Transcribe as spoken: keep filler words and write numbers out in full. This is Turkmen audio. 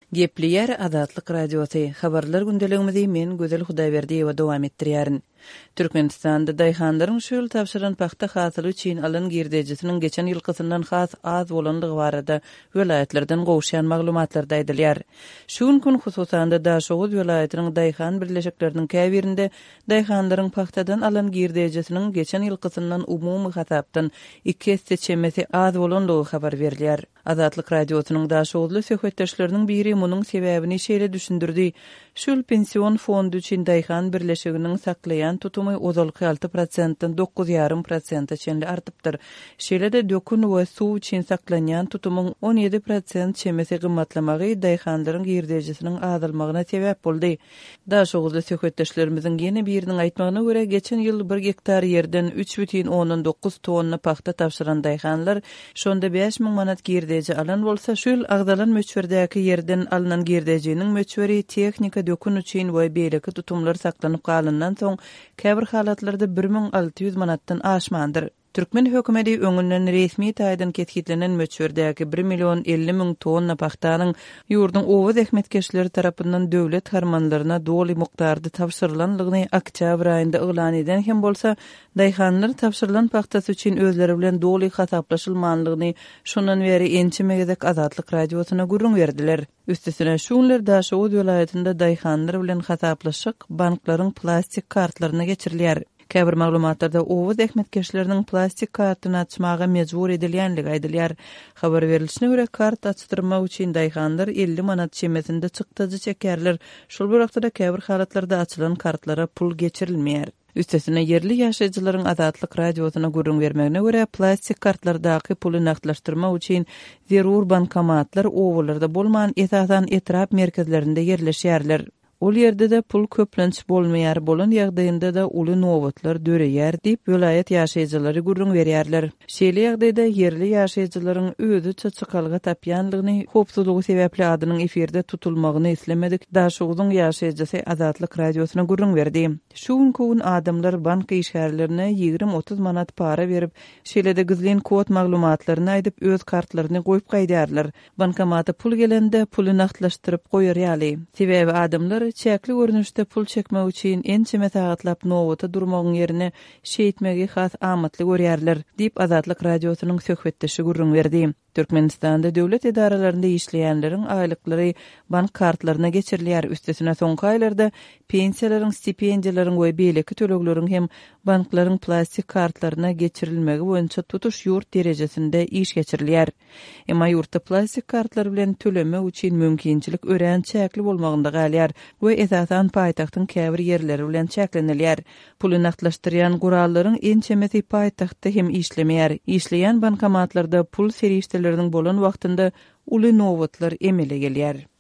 Gepliyer Azatlyk Radiosu. Habarlar gündeligimizi men Gözel Hudaýberdiýewa dowam etdirýärin. Türkmenistanda daýhanlaryň şol tapşyran paxta hasyly üçin alan girdejisiniň geçen ýylkysyndan has az bolanlygy barada welaýetlerden gowşan maglumatlar daýdylýar. Şu gün hususanda Daşowuz welaýatynyň daýhan birleşikleriniň käbirinde daýhanlaryň paxtadan alan girdejisiniň geçen ýylkysyndan umumy hasapdan iki seçemesi az bolanlygy habar berilýär. Azatlyk Radiosynyň Daşowuzly söhbetdeşleriniň biri munyň sebäbini şeýle düşündirdi. Şol pensiyon fondu üçin daýhan birleşiginiň saklaýan tutumy ozalky alty prosentdan dokuz ýarym prosenta çenli artypdyr. Şeýle-de dökün we suw üçin saklanýan tutumyň on ýedi prosent çemesi gymmatlamagy daýhanlaryň girdejisiniň azalmagyna sebäp boldy. Daşowuzly söhbetdeşlerimiziň ýene biriniň aýtmagyna görä geçen ýyl bir hektar ýerden üç бүтүn onuň dokuz tonna paxta tapşyran daýhanlar şonda beş miň manat girdeji alan bolsa, şol agdalan möçberdäki ýerden alynan girdejiniň möçberi tehnika dökün üçin we beýleki tutumlar saklanyp galyndan soň käbir halatlarda bir miň alty ýüz manatdan aşmandyr. Türkmen hökümeti öňünden resmi taýdan ketkitlenen möçberdäki bir million elli miň tonna paxtanyň ýurdun owuz ähmetkeşleri tarapyndan döwlet harmanlaryna doly mukdarda tapşyrylanlygyny oktyabr aýynda elan eden hem bolsa, daýhanlar tapşyrylan paxtasy üçin özleri bilen doly hasaplaşylmanlygyny şondan beri ençimegedek Azatlyk Radiosyna gurrun berdiler. Üstesine şunlar Daşowuz welaýatynda daýhanlar bilen hasaplaşyk banklaryň plastik kartlaryna geçirilýär. Käbir maglumatlarda owuz ähmetkeşleriniň plastik kartyny açmaga mejbur edilýänligi aýdylýar. Habar berilişine görä kart açdyrmak üçin daýhanlar elli manat çemesinde çykdyjy çekerler. Şol wagtda käbir halatlarda açylan kartlara pul geçirilmeýär. Üstesine yerli ýaşaýjylaryň Azatlyk Radiosyna gurrun bermegine görä plastik kartlardaky puly naklaşdyrmak üçin zerur bankomatlar owullarda bolman esasan etrap merkezlerinde yerleşýärler. Ol ýerde de pul köplenç bolmaýar bolan ýagdaýynda da uly nowatlar döreýär diýip welaýat ýaşaýjylary gurrun berýärler. Şeýle ýagdaýda yerli ýaşaýjylaryň özü çyçykalga tapýanlygyny, hopsuzlygy sebäpli adynyň efirde tutulmagyny islemedik. Daşowuzyň ýaşaýjysy Azatlyk Radiosyna gurrun berdi. Şu gün adamlar bank işgärlerine ýigrim otuz manat para berip, şeýle-de gizlen kod maglumatlaryny aýdyp öz kartlaryny goýup gaýdarlar. Bankomata pul gelende puly naklaşdyryp goýarýaly. Sebäbi adamlar çäkli görnüşde pul çekmek üçin ençe mesahatlap nowata durmagyň ýerine şeýitmegi has amatly görýärler diýip Azatlyk Radiosynyň söhbetdeşi gurrun berdi. Türkmenistanda döwlet idaralarynda işleýänleriň aýlyklary bank kartlaryna geçirilýär. Üstesine soňky aýlarda pensiýalaryň, stipendiýalaryň we beýleki tölekleriň hem banklaryň plastik kartlaryna geçirilmegi boýunça tutuş ýurt derejesinde iş geçirilýär. Emma ýurtda plastik kartlar bilen tölemek üçin mümkinçilik ören çäkli bolmagynda galýar we esasan paýtagtyň käbir ýerleri bilen çäklenilýär. Puly naklaşdyrýan gurallaryň ençemesi paýtagtda hem işlemeýär. İşleýän bankomatlarda pul serişdeleriniň bolan wagtynda uly nowatlar emele gelýär.